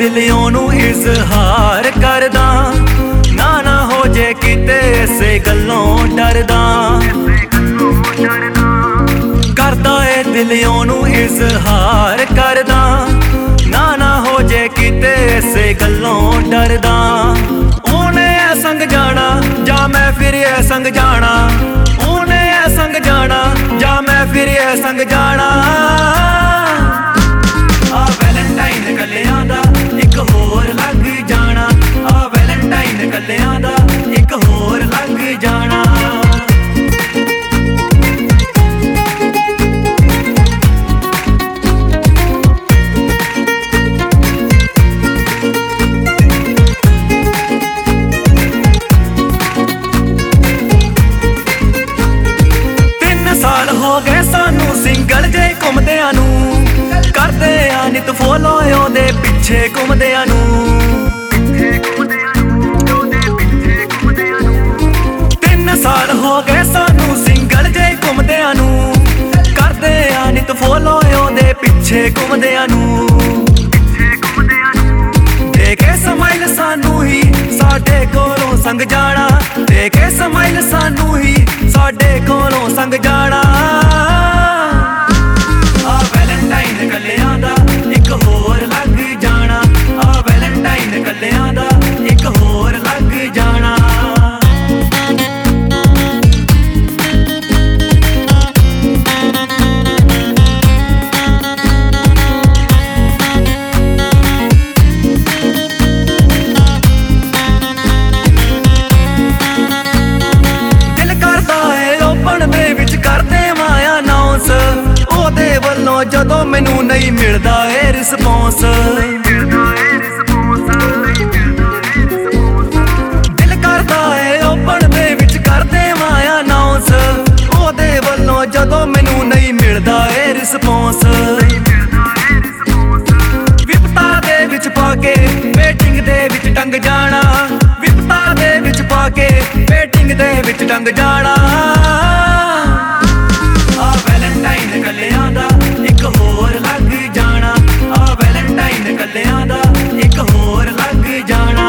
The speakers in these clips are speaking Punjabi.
ਦਿਲੋਂ ਨੂੰ ਇਜ਼ਹਾਰ ਕਰਦਾ, ਨਾ ਹੋ ਜੇ ਕਿਤੇ ਇਸੇ ਗੱਲੋਂ ਡਰਦਾ। ਕਰਦਾ ਏ ਦਿਲੋਂ ਨੂੰ ਇਜ਼ਹਾਰ ਕਰਦਾ, ਨਾ ਹੋ ਜੇ ਕਿਤੇ ਇਸੇ ਗੱਲੋਂ ਡਰਦਾ। ਉਹਨੇ ਐ ਸੰਗ ਜਾਣਾ ਜਾਂ ਮੈਂ ਫਿਰ ਐ ਸੰਗ ਜਾਣਾ, ਉਹਨੇ ਐ ਸੰਗ ਜਾਣਾ ਜਾਂ ਮੈਂ ਫਿਰ ਐ ਸੰਗ ਜਾਣਾ। ਆ ਵੈਲੈਂਟਾਈਨ ਕੱਲਿਆਂ ਦਾ ਇੱਕ ਹੋਰ ਲੱਗ ਜਾਣਾ, ਆ ਵੈਲੈਂਟਾਈਨ ਕੱਲਿਆਂ ਦਾ ਇੱਕ ਹੋਰ ਲੱਗ ਜਾਣਾ। ਹੋ ਗਏ ਸਾਨੂੰ ਸਿੰਗਲ ਜੇ ਘੁੰਮਦਿਆਂ ਨੂੰ, ਕਰਦੇ ਆ ਨਿਤ ਫੋਲੋ ਉਹਦੇ ਪਿੱਛੇ ਘੁੰਮਦਿਆਂ ਨੂੰ। 3 ਸਾਲ ਹੋ ਗਏ ਸਾਨੂੰ ਸਿੰਗਲ ਜੇ ਘੁੰਮਦਿਆਂ ਨੂੰ, ਕਰਦੇ ਆ ਨਿਤ ਫੋਲੋ ਉਹਦੇ ਪਿੱਛੇ ਘੁੰਮਦਿਆਂ ਨੂੰ। ਦੇ ਕੇ ਸਮਾਈਲ ਸਾਨੂੰ ਹੀ ਸਾਡੇ ਕੋਲੋਂ ਸੰਗ ਜਾਣਾ, ਦੇ ਕੇ ਸਮਾਈਲ ਸਾਨੂੰ ਹੀ ਸਾਡੇ ਕੋਲੋਂ ਸੰਗ ਜਾਣਾ। ਆ ਵੈਲੈਂਟਾਈਨ ਕੱਲਿਆਂ ਦਾ ਇੱਕ ਹੋਰ ਲੱਗ ਜਾਣਾ, ਆ ਵੈਲੈਂਟਾਈਨ ਕੱਲਿਆਂ ਦਾ ਇੱਕ ਹੋਰ ਲੱਗ ਜਾਣਾ। ਜਦੋਂ ਮੈਨੂੰ ਨਹੀਂ ਮਿਲਦਾ ਏ ਰਿਸਪੌਂਸ, ਦਿਲ ਕਰਦਾ ਏ ਓਪਨ ਦੇ ਵਿੱਚ ਕਰਦੇ ਮਾਇਆ ਅਨਾਉਂਸ, ਉਹਦੇ ਵੱਲੋਂ ਜਦੋਂ ਮੈਨੂੰ ਨਹੀਂ ਮਿਲਦਾ ਏ ਰਿਸਪੌਂਸ। ਵਿਪਤਾ ਦੇ ਵਿੱਚ ਪਾ ਕੇ ਵੇਟਿੰਗ ਦੇ ਵਿੱਚ ਟੰਗ ਜਾਣਾ, ਵਿਪਤਾ ਦੇ ਵਿੱਚ ਪਾ ਕੇ ਵੇਟਿੰਗ ਦੇ ਵਿੱਚ ਟੰਗ ਜਾਣਾ। ਆ ਵੈਲੈਂਟਾਈਨ ਕੱਲਿਆਂ ਦਾ ਇੱਕ ਹੋਰ ਲੱਗ ਜਾਣਾ, ਆ ਵੈਲੈਂਟਾਈਨ ਕੱਲਿਆਂ ਦਾ ਇੱਕ ਹੋਰ ਲੱਗ ਜਾਣਾ।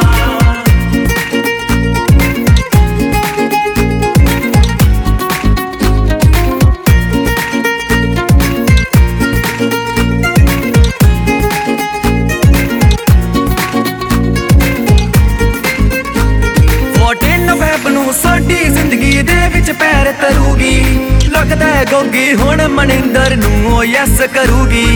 ਫੈਬ ਨੂੰ ਸਾਡੀ ਜ਼ਿੰਦਗੀ ਦੇ ਵਿੱਚ ਪੈਰ ਧਰੂਗੀ, ਲੱਗਦਾ ਗੋਗੀ ਹੁਣ ਮਨਿੰਦਰ ਨੂੰ ਉਹ ਯੈਸ ਕਰੂਗੀ।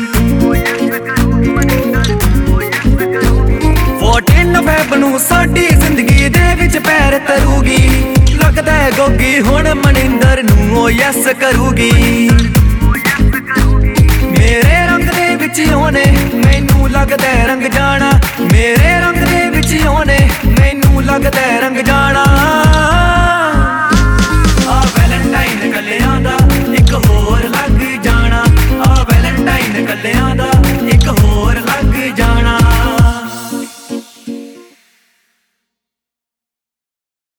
14 ਫੈਬ ਨੂੰ ਸਾਡੀ ਜ਼ਿੰਦਗੀ ਦੇ ਵਿੱਚ ਪੈਰ ਧਰੂਗੀ, ਲੱਗਦਾ ਗੋਗੀ ਹੁਣ ਮਨਿੰਦਰ ਨੂੰ ਉਹ ਯੈਸ ਕਰੂਗੀ। ਮੇਰੇ ਰੰਗ ਦੇ ਵਿੱਚ ਉਹਨੇ ਮੈਨੂੰ ਲੱਗਦਾ ਰੰਗ ਜਾਣਾ, ਮੇਰੇ ਰੰਗ ਦੇ ਵਿੱਚ ਉਹਨੇ ਮੈਨੂੰ ਲੱਗਦਾ ਰੰਗ ਜਾਣਾ।